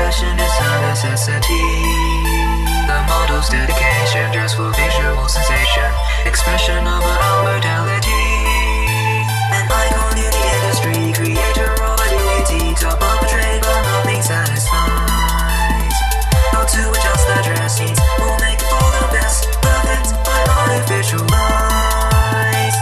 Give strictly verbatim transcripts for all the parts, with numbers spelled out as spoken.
fashion is a necessity. The model's dedication, dress for visual sensation, expression of her outwardality. An icon in the industry, creator of a duty, top of the trade, but nothing satisfies. How to adjust the dress needs will make it for the best, perfect by artificial lies.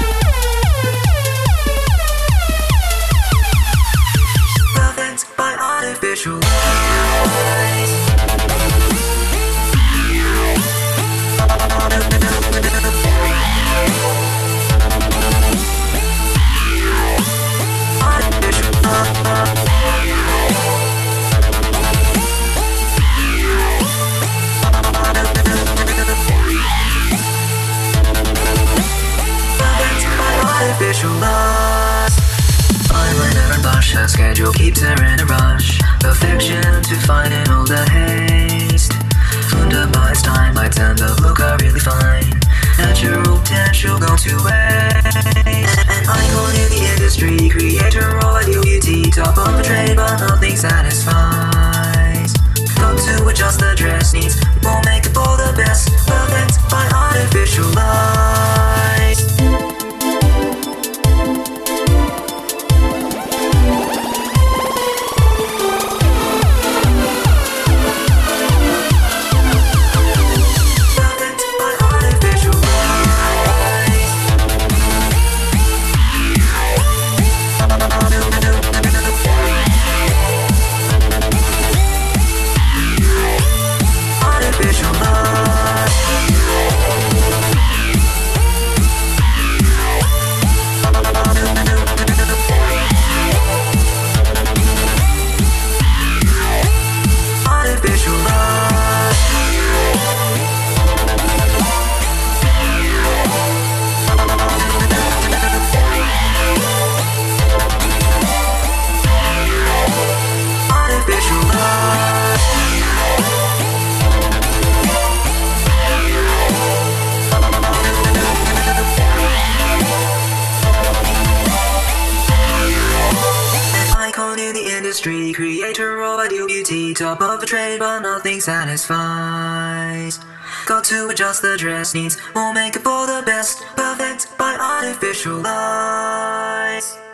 Perfect by artificial lies. Eyeliner and blush, her schedule keeps her in a rush. Perfection to find in all the haste. Wonder by its time, lights and the look are really fine. Natural potential gone to waste. An icon in the industry, creator of a beauty, top of the trade, but nothing satisfies. Got to adjust the dress needs, won't make it for the best, perfect by artificial lies. Creator of ideal beauty, top of the trade, but nothing satisfies. Got to adjust the dress needs, won't make it for the best, perfect by artificial lies.